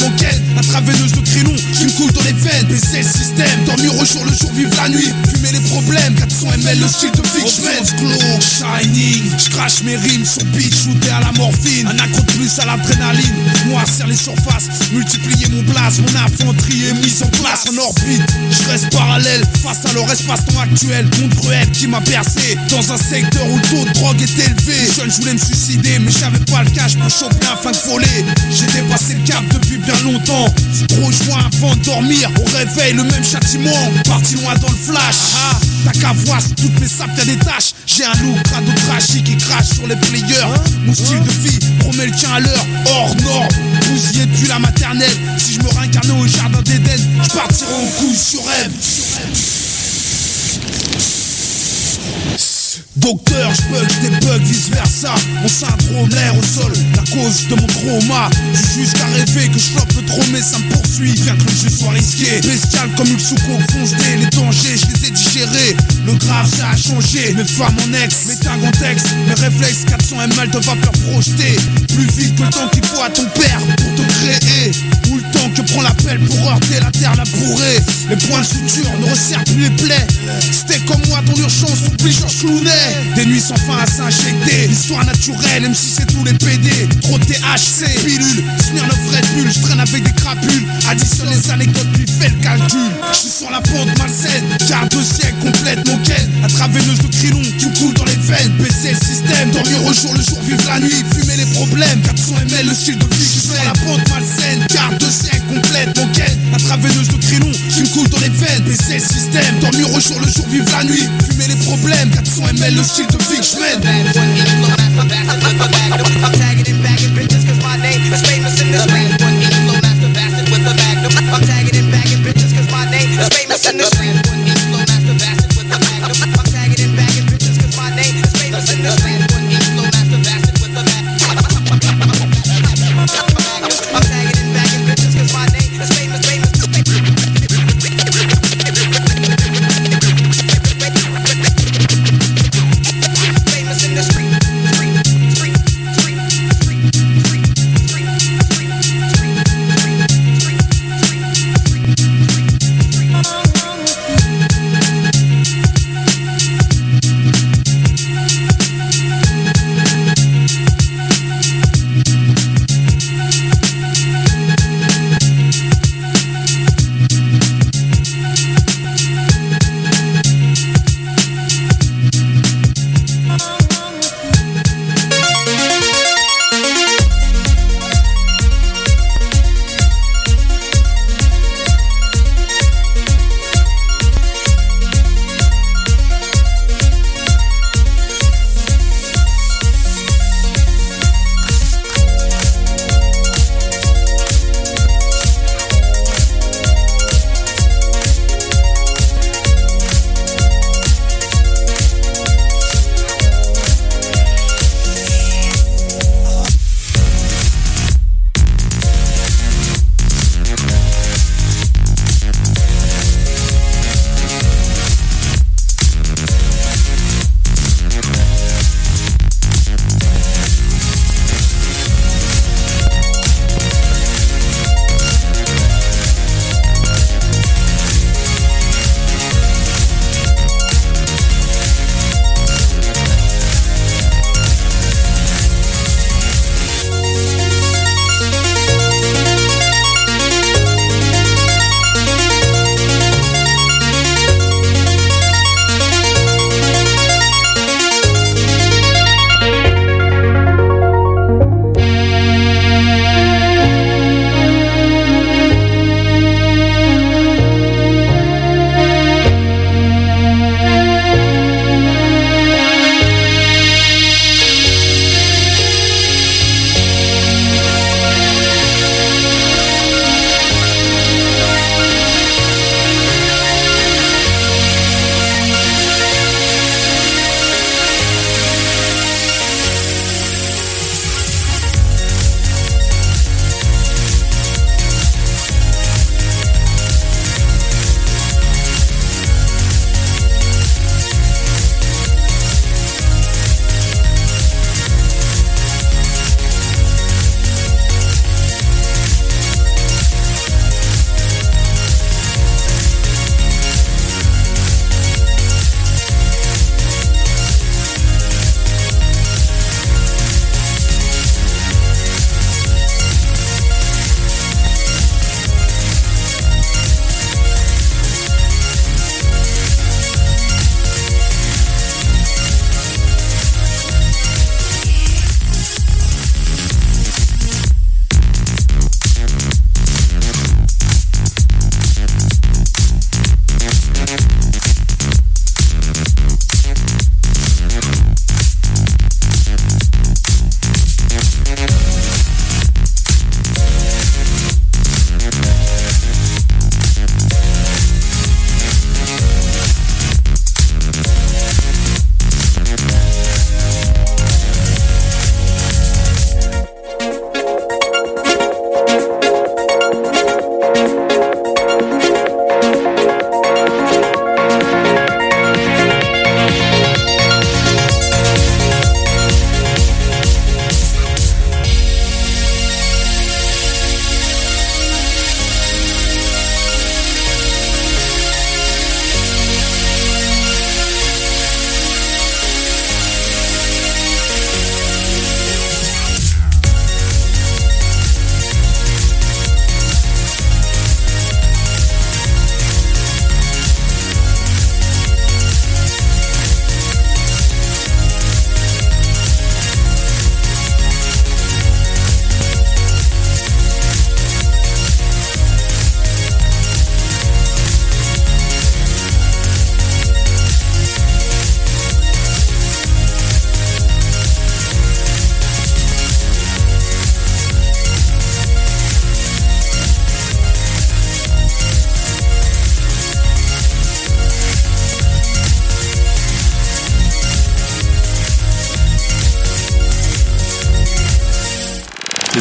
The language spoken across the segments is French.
mon ken. Intraveineuse de crélon qui me coule dans les veines. Baisser le système, dormir au jour le jour, vivre la nuit. Fumer les problèmes, 400 ml le style de Big Schmed. Glow, shining, j'crache mes rimes sur beat, shooté à la morphine. Un accro de plus à l'adrénaline. Noircir les surfaces, multiplier mon blaze. Mon infanterie est mise en place en orbite. Je reste parallèle face à leur espace-temps actuel. Monde cruel qui m'a bercé dans un secteur où le taux de drogue est élevé. Jeune, je voulais me suicider, mais j'avais pas le cash pour choper afin de voler. J'ai dépassé le cap depuis bien longtemps. Trop joint avant de dormir, au réveil le même châtiment. Parti loin dans le flash. T'as qu'à voir sur toutes mes sapes y'a des taches. J'ai un look crado trashy qui crache sur les players. Mon style de vie promet le tien à l'heure. Hors norme, bousillé depuis la maternelle. Si je me réincarnais au jardin d'Éden, je partirais en couille sur rêve. Docteur, j'bug, j'débug, vice versa. Mon syndrome, l'air au sol, la cause de mon trauma. J'ai juste à rêver que j'floppe le trop, mais ça me poursuit. Bien que le jeu soit risqué, bestial comme Ulsuko, fonce D. Les dangers, je les ai digérés. Le grave, ça a changé. Mes femmes en ex, mes tags en texte. Mes réflexes, 400 ml de vapeur projetée. Plus vite que le temps qu'il faut à ton père pour te créer. Ou le temps que prend l'appel pour heurter la terre labourée. Les points de suture ne resserrent plus les plaies. C'était comme moi dans l'urgence, oublie Georges Clooney. Des nuits sans fin à s'injecter. Histoire naturelle, même si c'est tous les PD. Trop de THC, pilule, Smirnoff Red Bull. Je traîne avec des crapules. Additionne les anecdotes puis fais le calcul. Je suis sur la pente malsaine, car 2 siècles complète mon ken. Intraveineuse de crélon qui me coule dans les veines. Baisser le système, dormir au jour le jour, vivre la nuit. Fumer les problèmes, 400 ml le style de vie. Je suis sur la pente malsaine, car 2 siècles complète mon ken. Intraveineuse de crélon qui me coule dans les veines. Baisser le système, dormir au jour le jour, vivre la nuit. Fumer les problèmes, 400 ml le style de Big Schmed. I'm tagging and bagging bitches cause my name is famous in the street. One flow master bastard with a magnum. I'm tagging and bagging bitches cause my name is famous in the street. One flow master bastard with a magnum. I'm tagging and bagging bitches cause my name is famous in the street. One flow master bastard with a magnum. I'm tagging and bagging bitches cause my name is famous.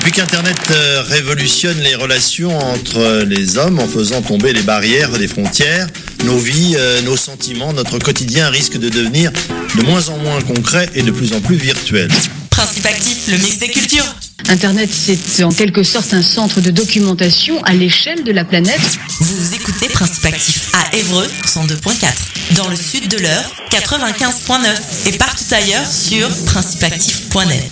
Depuis qu'Internet révolutionne les relations entre les hommes en faisant tomber les barrières des frontières, nos vies, nos sentiments, notre quotidien risquent de devenir de moins en moins concrets et de plus en plus virtuels. Principe Actif, le mix des cultures. Internet, c'est en quelque sorte un centre de documentation à l'échelle de la planète. Vous écoutez Principe Actif à Évreux, 102.4. Dans le sud de l'Eure, 95.9. Et partout ailleurs sur principeactif.net.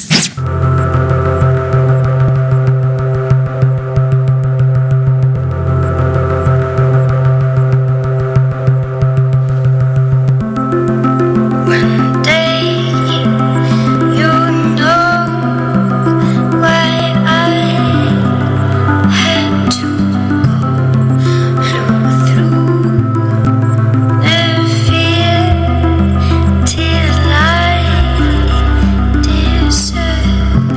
Till I disappear.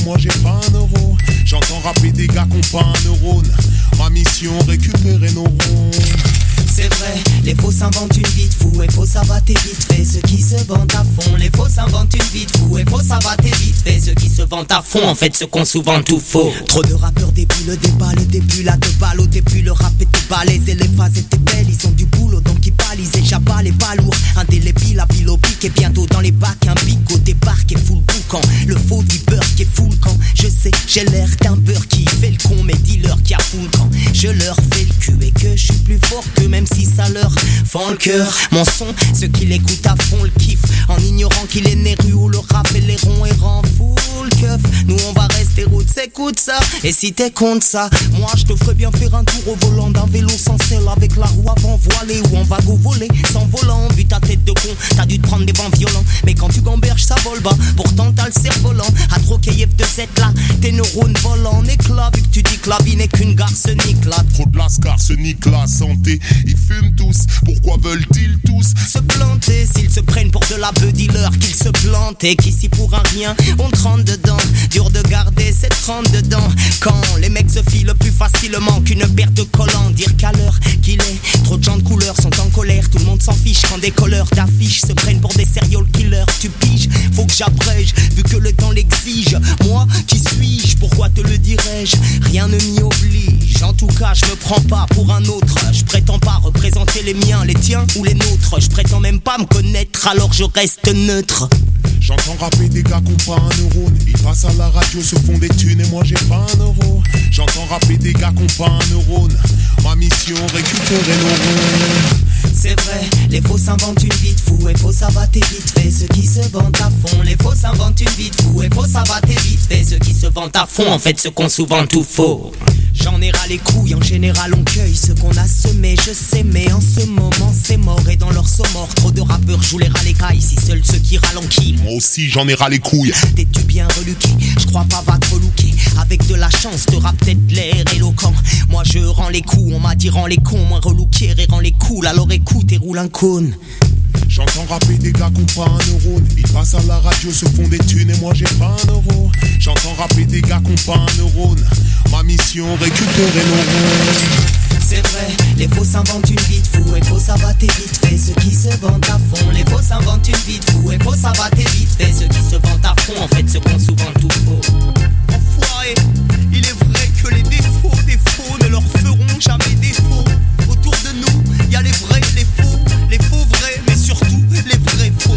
moi j'ai pas un euro. J'entends rapper des gars qui ont pas un neurone. Ma mission, récupérer nos ronds. C'est vrai, les faux s'inventent une vie de fou et faux ça va t'es vite fait. Ceux qui se vantent à fond, les faux s'inventent une vie de fou et faux ça va t'es vite fait. Ceux qui se vantent à fond, en fait, ceux qu'on souvent tout faux. Trop de rappeurs début le débat, le début là de balle. Au début le rap était balèze et les phases étaient belles. Ils ont du boulot donc ils balisent et j'abats les pas lourds. Indélébile à pile au pic et bientôt dans les bacs. Un bic au départ qui est full boucan. Le faux du beurre qui est full camp. Je sais, j'ai l'air d'un beurre qui fait le con. Mais dis-leur qui a full camp. Je leur fais le cul et que je suis plus fort que même si ça leur fend le cœur. Mon son, ceux qui l'écoutent à fond le kiff. En ignorant qu'il est né rue où le rap et les ronds et rend full keuf. Nous on va rester route, s'écoute ça. Et si t'es contre ça, moi je te ferais bien faire un tour au volant d'un vélo sans selle. Avec la roue avant voilée ou en vague voler sans volant. Vu ta tête de con, t'as dû te prendre des vents violents. Mais quand tu gamberges ça vole bas. Pourtant t'as le cerf-volant. À trop F2Z là, tes neurones volent en éclat. Vu que tu dis que la vie n'est qu'une arsenic là. Trop de l'arsenic, la santé. Ils fument tous, pourquoi veulent-ils tous se planter? S'ils se prennent pour de la bœuf, dis-leur qu'ils se plantent. Et qu'ici pour un rien, on trempe dedans. Dur de garder cette trempe dedans. Quand les mecs se filent plus facilement qu'une paire de collants. Dire qu'à l'heure qu'il est, trop de gens de couleur sont en colère. Tout le monde s'en fiche quand des colleurs d'affiches se prennent pour des serial killers. Tu piges, faut que j'abrège, vu que le temps l'exige. Moi, qui suis-je? Pourquoi te le dirais-je? Rien ne m'y oblige. En tout cas, je me prends pas pour un autre. Je prétends pas représenter les miens, les tiens ou les nôtres. Je prétends même pas me connaître, alors je reste neutre. J'entends rapper des gars qui ont pas un neurone. Ils passent à la radio, se font des thunes et moi j'ai pas un euro. J'entends rapper des gars qui ont pas un neurone. Ma mission, récupérer nos ronds. C'est vrai, les faux s'inventent une vie de fou et faux ça va t'es vite fait. Ceux qui se vantent à fond, les faux s'inventent une vie de fou et faux ça va t'es vite fait. Ceux qui se vantent à fond, en fait ceux qu'on souvent tout faux. J'en ai ras les couilles, en général on cueille ce qu'on a semé, je sais, mais en ce moment c'est mort et dans leur mort. Trop de rappeurs jouent les râles les cailles, si seuls ceux qui ralenquillent. Moi aussi j'en ai ras les couilles. T'es-tu bien reluqué? Je crois pas va te relooker. Avec de la chance, t'auras peut-être l'air éloquent. Moi je rends les coups, on m'a dit rends les cons, moins relooker et rend les cools, alors écoute et roule un cône. J'entends rapper des gars qui ont pas un neurone. Ils passent à la radio, se font des thunes et moi j'ai pas un euro. J'entends rapper des gars qui ont pas un neurone. Ma mission, récupérer nos ronds. C'est vrai, les faux s'inventent une vie de fou et faux ça va t'es vite fait. Ceux qui se vantent à fond, les faux s'inventent une vie de fou et faux ça va t'es vite fait. Ceux qui se vantent à fond, en fait ceux qu'on souvent tout faux. Enfoiré, il est vrai que les défauts ne leur feront jamais défaut. Autour de nous, il y a les vrais, les faux vrais, mais surtout les vrais faux.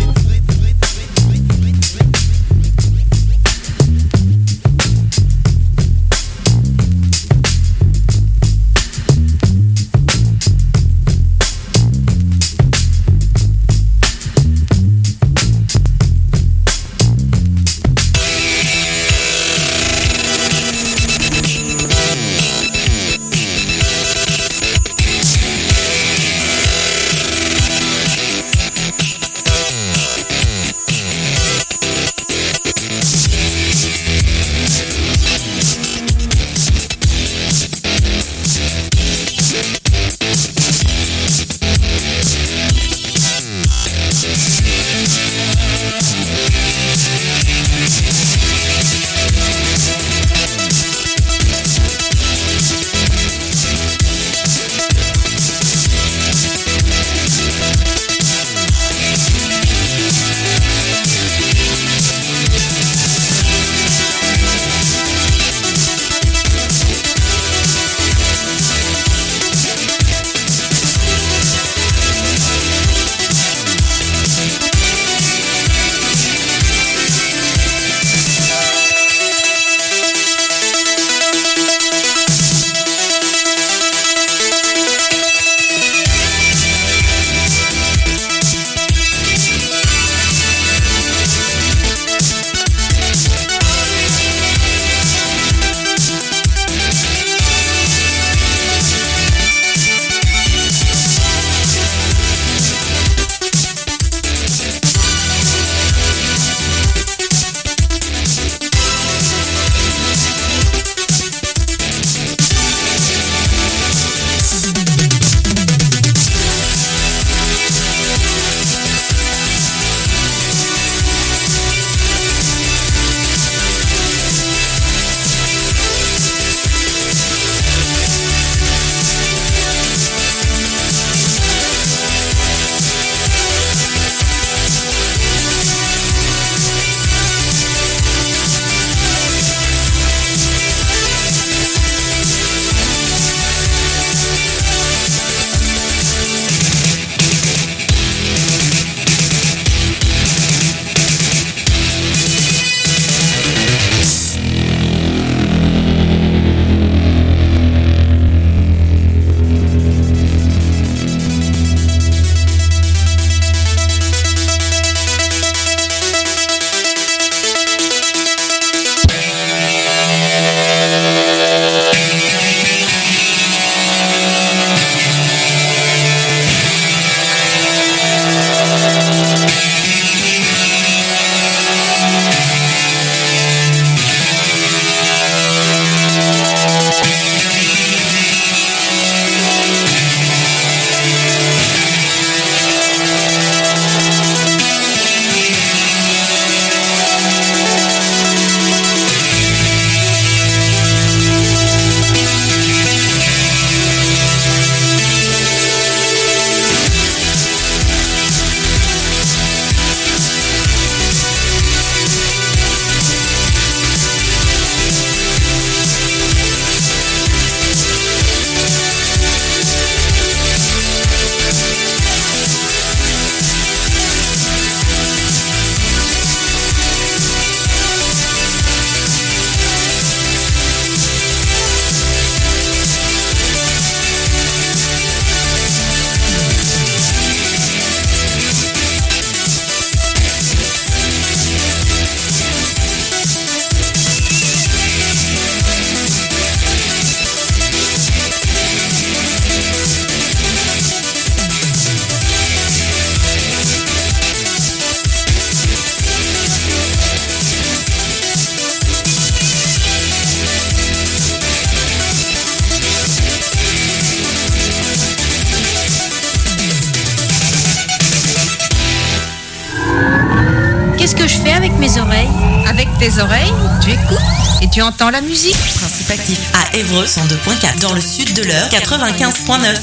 tes oreilles. Avec tes oreilles, tu écoutes et tu entends la musique. Principe actif à Évreux 102.4. Dans le sud de l'Eure 95.9.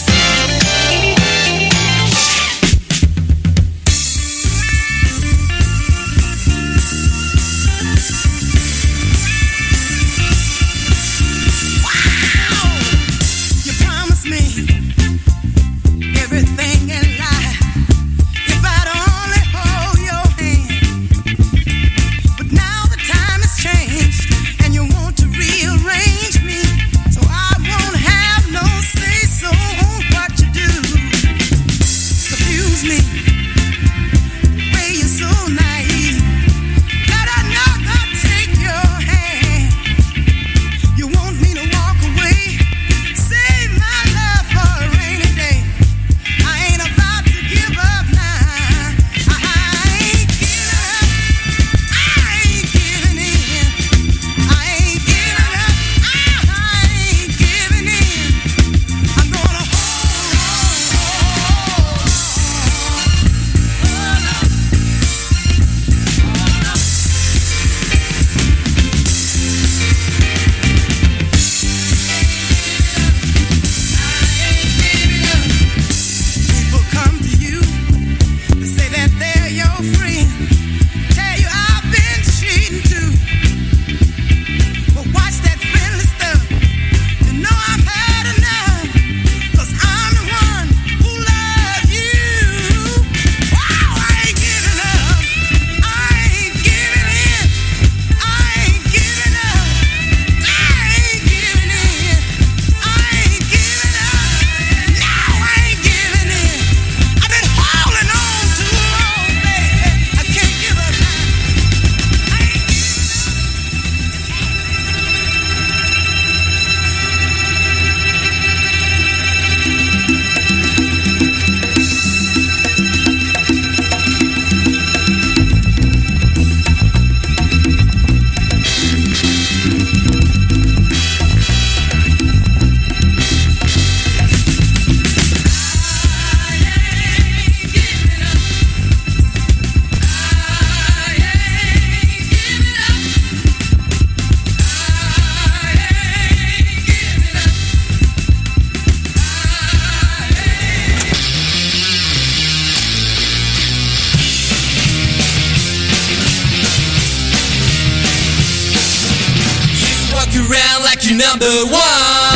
Number one.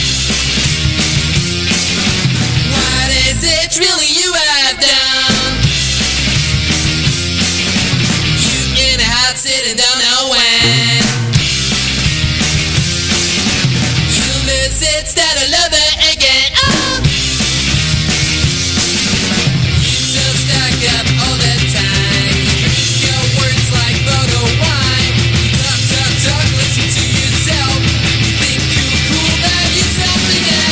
What is it really you have done? You in a hot seat and don't know when. You lose it instead of love